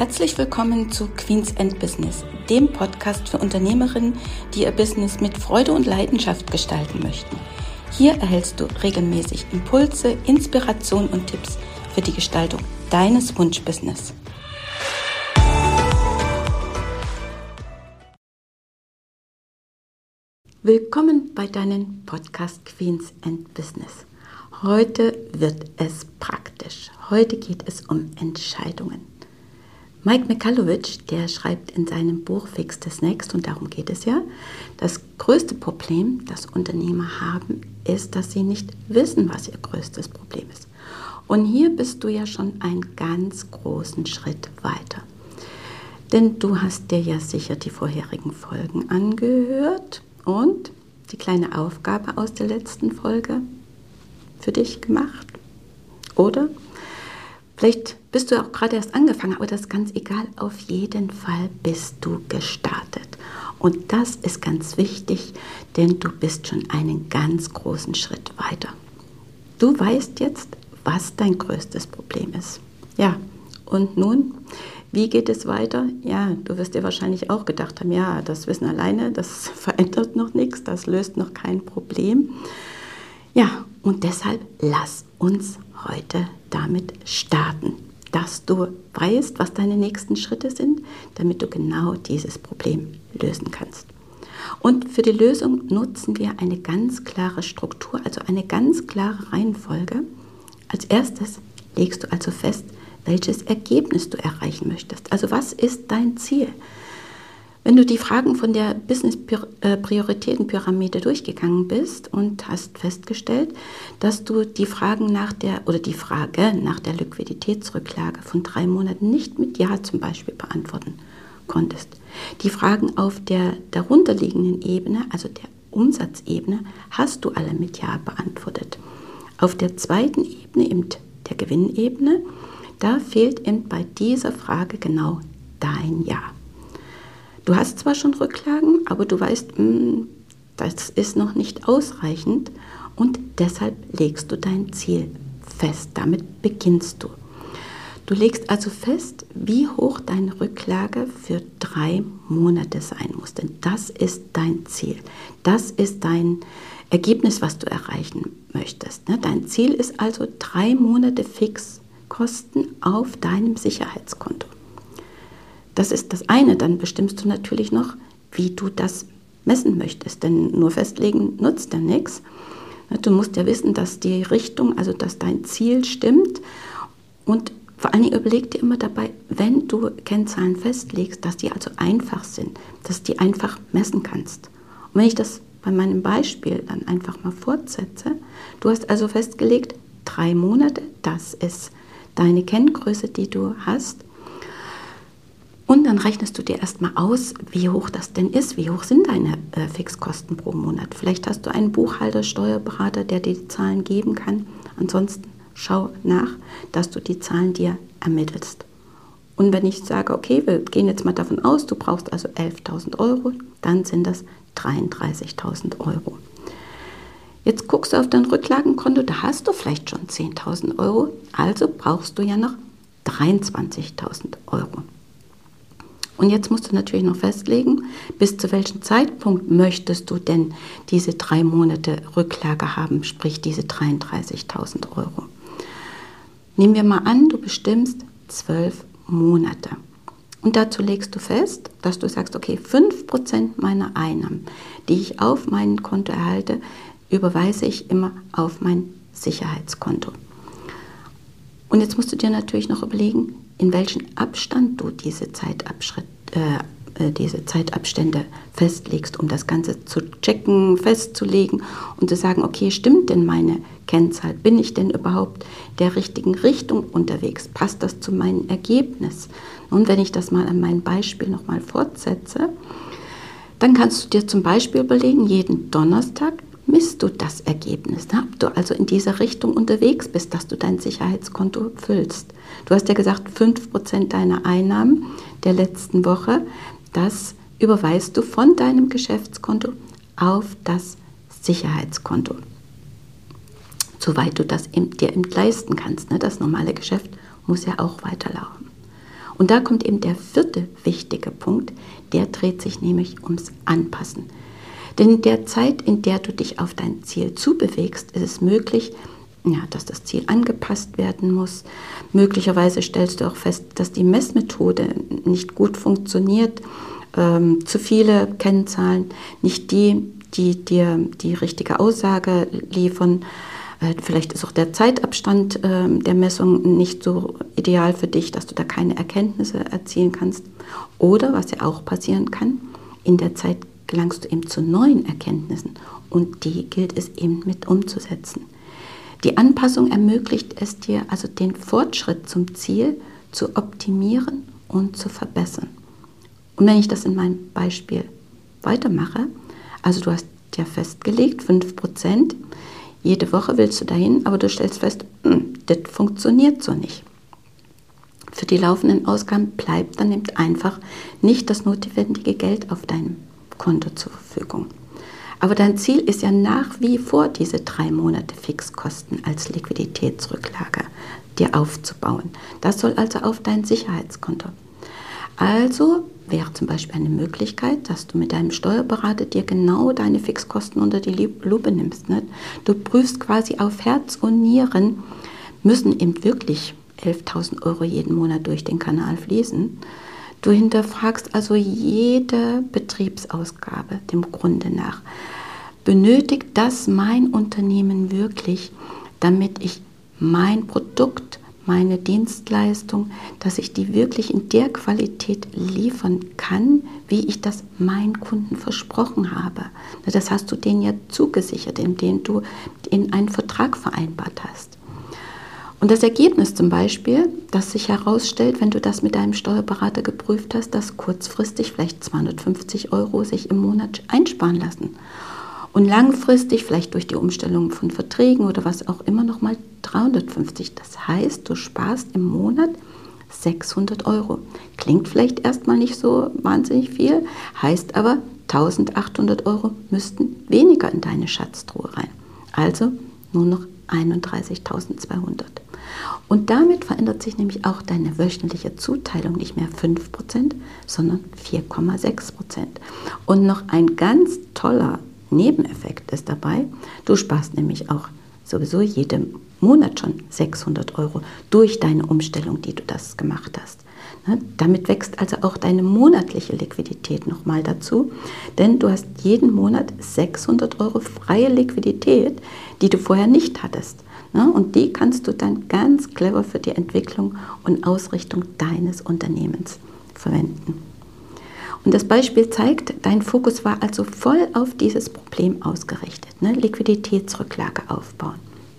Herzlich willkommen zu Queens and Business, dem Podcast für Unternehmerinnen, die ihr Business mit Freude und Leidenschaft gestalten möchten. Hier erhältst du regelmäßig Impulse, Inspiration und Tipps für die Gestaltung deines Wunschbusiness. Willkommen bei deinem Podcast Queens and Business. Heute wird es praktisch. Heute geht es um Entscheidungen. Mike Michalowicz, der schreibt in seinem Buch Fix this Next, und darum geht es ja, das größte Problem, das Unternehmer haben, ist, dass sie nicht wissen, was ihr größtes Problem ist. Und hier bist du ja schon einen ganz großen Schritt weiter. Denn du hast dir ja sicher die vorherigen Folgen angehört und die kleine Aufgabe aus der letzten Folge für dich gemacht, oder? Vielleicht bist du auch gerade erst angefangen, aber das ist ganz egal. Auf jeden Fall bist du gestartet. Und das ist ganz wichtig, denn du bist schon einen ganz großen Schritt weiter. Du weißt jetzt, was dein größtes Problem ist. Ja, und nun, wie geht es weiter? Ja, du wirst dir wahrscheinlich auch gedacht haben, ja, das Wissen alleine, das verändert noch nichts, das löst noch kein Problem. Ja, und deshalb lass uns heute damit starten, dass du weißt, was deine nächsten Schritte sind, damit du genau dieses Problem lösen kannst. Und für die Lösung nutzen wir eine ganz klare Struktur, also eine ganz klare Reihenfolge. Als erstes legst du also fest, welches Ergebnis du erreichen möchtest. Also was ist dein Ziel? Wenn du die Fragen von der Business-Prioritätenpyramide durchgegangen bist und hast festgestellt, dass du die Frage nach der Liquiditätsrücklage von 3 Monaten nicht mit Ja zum Beispiel beantworten konntest. Die Fragen auf der darunterliegenden Ebene, also der Umsatzebene, hast du alle mit Ja beantwortet. Auf der zweiten Ebene, eben der Gewinnebene, da fehlt eben bei dieser Frage genau dein Ja. Du hast zwar schon Rücklagen, aber du weißt, das ist noch nicht ausreichend und deshalb legst du dein Ziel fest. Damit beginnst du. Du legst also fest, wie hoch deine Rücklage für 3 Monate sein muss, denn das ist dein Ziel. Das ist dein Ergebnis, was du erreichen möchtest. Dein Ziel ist also 3 Monate Fixkosten auf deinem Sicherheitskonto. Das ist das eine, dann bestimmst du natürlich noch, wie du das messen möchtest, denn nur festlegen nutzt ja nichts. Du musst ja wissen, dass die Richtung, also dass dein Ziel stimmt, und vor allen Dingen überleg dir immer dabei, wenn du Kennzahlen festlegst, dass die also einfach sind, dass du die einfach messen kannst. Und wenn ich das bei meinem Beispiel dann einfach mal fortsetze, du hast also festgelegt, 3 Monate, das ist deine Kenngröße, die du hast. Und dann rechnest du dir erstmal aus, wie hoch das denn ist, wie hoch sind deine Fixkosten pro Monat. Vielleicht hast du einen Buchhalter, Steuerberater, der dir die Zahlen geben kann. Ansonsten schau nach, dass du die Zahlen dir ermittelst. Und wenn ich sage, okay, wir gehen jetzt mal davon aus, du brauchst also 11.000 Euro, dann sind das 33.000 Euro. Jetzt guckst du auf dein Rücklagenkonto, da hast du vielleicht schon 10.000 Euro, also brauchst du ja noch 23.000 Euro. Und jetzt musst du natürlich noch festlegen, bis zu welchem Zeitpunkt möchtest du denn diese 3 Monate Rücklage haben, sprich diese 33.000 Euro. Nehmen wir mal an, du bestimmst 12 Monate. Und dazu legst du fest, dass du sagst, okay, 5% meiner Einnahmen, die ich auf mein Konto erhalte, überweise ich immer auf mein Sicherheitskonto. Und jetzt musst du dir natürlich noch überlegen, in welchem Abstand du diese Zeitabstände festlegst, um das Ganze zu checken, festzulegen und zu sagen, okay, stimmt denn meine Kennzahl? Bin ich denn überhaupt der richtigen Richtung unterwegs? Passt das zu meinem Ergebnis? Und wenn ich das mal an meinem Beispiel nochmal fortsetze, dann kannst du dir zum Beispiel überlegen, jeden Donnerstag misst du das Ergebnis, ob du also in dieser Richtung unterwegs bist, dass du dein Sicherheitskonto füllst. Du hast ja gesagt, 5% deiner Einnahmen der letzten Woche, das überweist du von deinem Geschäftskonto auf das Sicherheitskonto. Soweit du das dir leisten kannst. Das normale Geschäft muss ja auch weiterlaufen. Und da kommt eben der vierte wichtige Punkt, der dreht sich nämlich ums Anpassen. Denn in der Zeit, in der du dich auf dein Ziel zubewegst, ist es möglich, ja, dass das Ziel angepasst werden muss. Möglicherweise stellst du auch fest, dass die Messmethode nicht gut funktioniert, zu viele Kennzahlen, nicht die dir die richtige Aussage liefern. Vielleicht ist auch der Zeitabstand der Messung nicht so ideal für dich, dass du da keine Erkenntnisse erzielen kannst. Oder, was ja auch passieren kann, in der Zeit gelangst du eben zu neuen Erkenntnissen und die gilt es eben mit umzusetzen. Die Anpassung ermöglicht es dir, also den Fortschritt zum Ziel zu optimieren und zu verbessern. Und wenn ich das in meinem Beispiel weitermache, also du hast ja festgelegt, 5%, jede Woche willst du dahin, aber du stellst fest, das funktioniert so nicht. Für die laufenden Ausgaben bleibt dann eben einfach nicht das notwendige Geld auf deinem Konto zur Verfügung. Aber dein Ziel ist ja nach wie vor, diese 3 Monate Fixkosten als Liquiditätsrücklage dir aufzubauen. Das soll also auf dein Sicherheitskonto. Also wäre zum Beispiel eine Möglichkeit, dass du mit deinem Steuerberater dir genau deine Fixkosten unter die Lupe nimmst. Ne? Du prüfst quasi auf Herz und Nieren, müssen eben wirklich 11.000 Euro jeden Monat durch den Kanal fließen. Du hinterfragst also jede Betriebsausgabe dem Grunde nach. Benötigt das mein Unternehmen wirklich, damit ich mein Produkt, meine Dienstleistung, dass ich die wirklich in der Qualität liefern kann, wie ich das meinen Kunden versprochen habe. Das hast du denen ja zugesichert, indem du in einen Vertrag vereinbart hast. Und das Ergebnis zum Beispiel, das sich herausstellt, wenn du das mit deinem Steuerberater geprüft hast, dass kurzfristig vielleicht 250 Euro sich im Monat einsparen lassen. Und langfristig, vielleicht durch die Umstellung von Verträgen oder was auch immer, nochmal 350. Das heißt, du sparst im Monat 600 Euro. Klingt vielleicht erstmal nicht so wahnsinnig viel, heißt aber, 1.800 Euro müssten weniger in deine Schatztruhe rein. Also nur noch 31.200. Und damit verändert sich nämlich auch deine wöchentliche Zuteilung nicht mehr 5%, sondern 4,6%. Und noch ein ganz toller Nebeneffekt ist dabei, du sparst nämlich auch sowieso jeden Monat schon 600 Euro durch deine Umstellung, die du das gemacht hast. Damit wächst also auch deine monatliche Liquidität nochmal dazu, denn du hast jeden Monat 600 Euro freie Liquidität, die du vorher nicht hattest. Und die kannst du dann ganz clever für die Entwicklung und Ausrichtung deines Unternehmens verwenden. Und das Beispiel zeigt, dein Fokus war also voll auf dieses Problem ausgerichtet, Liquiditätsrücklage aufbauen.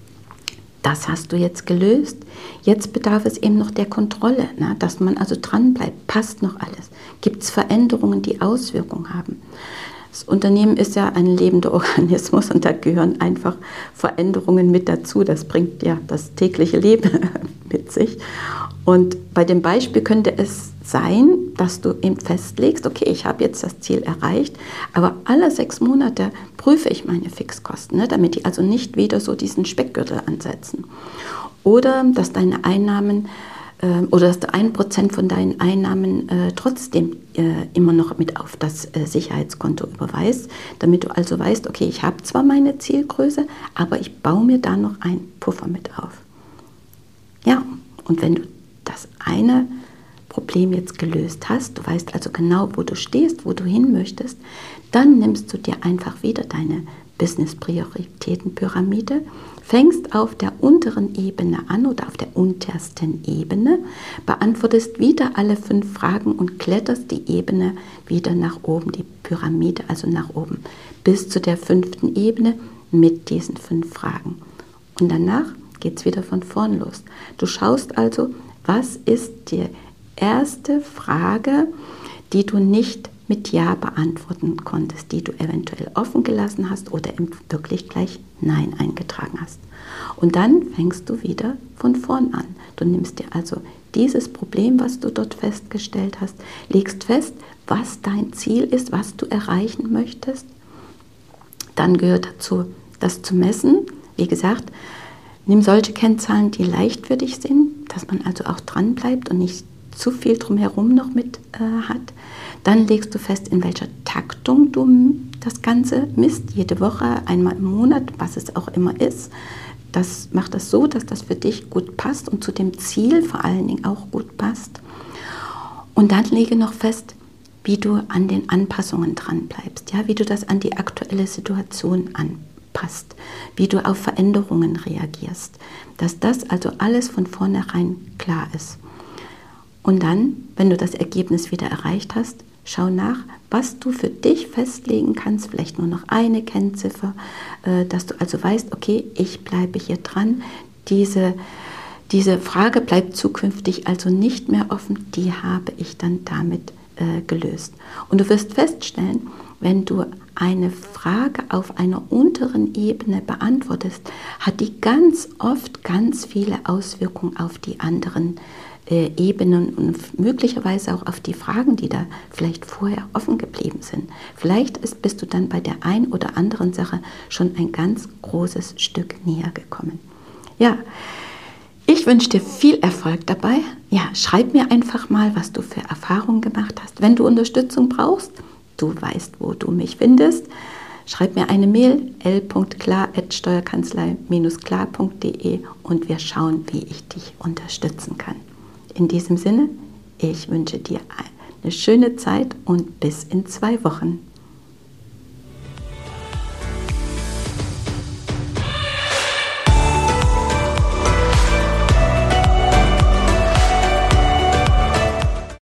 Das hast du jetzt gelöst. Jetzt bedarf es eben noch der Kontrolle, dass man also dran bleibt. Passt noch alles? Gibt es Veränderungen, die Auswirkungen haben? Das Unternehmen ist ja ein lebender Organismus und da gehören einfach Veränderungen mit dazu. Das bringt ja das tägliche Leben mit sich. Und bei dem Beispiel könnte es sein, dass du eben festlegst, okay, ich habe jetzt das Ziel erreicht, aber alle 6 Monate prüfe ich meine Fixkosten, damit die also nicht wieder so diesen Speckgürtel ansetzen. Oder dass deine Einnahmen oder dass du 1% von deinen Einnahmen trotzdem immer noch mit auf das Sicherheitskonto überweist, damit du also weißt, okay, ich habe zwar meine Zielgröße, aber ich baue mir da noch einen Puffer mit auf. Ja, und wenn du das eine Problem jetzt gelöst hast, du weißt also genau, wo du stehst, wo du hin möchtest, dann nimmst du dir einfach wieder deine Business-Prioritäten-Pyramide, fängst auf der unteren Ebene an oder auf der untersten Ebene, beantwortest wieder alle 5 Fragen und kletterst die Ebene wieder nach oben, die Pyramide also nach oben, bis zu der 5. Ebene mit diesen 5 Fragen. Und danach geht es wieder von vorn los. Du schaust also, was ist die erste Frage, die du nicht mit Ja beantworten konntest, die du eventuell offen gelassen hast oder wirklich gleich Nein eingetragen hast. Und dann fängst du wieder von vorn an. Du nimmst dir also dieses Problem, was du dort festgestellt hast, legst fest, was dein Ziel ist, was du erreichen möchtest. Dann gehört dazu, das zu messen. Wie gesagt, nimm solche Kennzahlen, die leicht für dich sind, dass man also auch dran bleibt und nicht zu viel drumherum noch mit hat. Dann legst du fest, in welcher Taktung du das Ganze misst, jede Woche, einmal im Monat, was es auch immer ist. Das macht das so, dass das für dich gut passt und zu dem Ziel vor allen Dingen auch gut passt. Und dann lege noch fest, wie du an den Anpassungen dran bleibst, ja, wie du das an die aktuelle Situation anpasst, wie du auf Veränderungen reagierst, dass das also alles von vornherein klar ist. Und dann, wenn du das Ergebnis wieder erreicht hast, schau nach, was du für dich festlegen kannst, vielleicht nur noch eine Kennziffer, dass du also weißt, okay, ich bleibe hier dran, diese Frage bleibt zukünftig also nicht mehr offen, die habe ich dann damit gelöst. Und du wirst feststellen, wenn du eine Frage auf einer unteren Ebene beantwortest, hat die ganz oft ganz viele Auswirkungen auf die anderen Ebenen und möglicherweise auch auf die Fragen, die da vielleicht vorher offen geblieben sind. Vielleicht bist du dann bei der einen oder anderen Sache schon ein ganz großes Stück näher gekommen. Ja, ich wünsche dir viel Erfolg dabei. Ja, schreib mir einfach mal, was du für Erfahrungen gemacht hast. Wenn du Unterstützung brauchst, du weißt, wo du mich findest. Schreib mir eine Mail l.klar@steuerkanzlei-klar.de und wir schauen, wie ich dich unterstützen kann. In diesem Sinne, ich wünsche dir eine schöne Zeit und bis in 2 Wochen.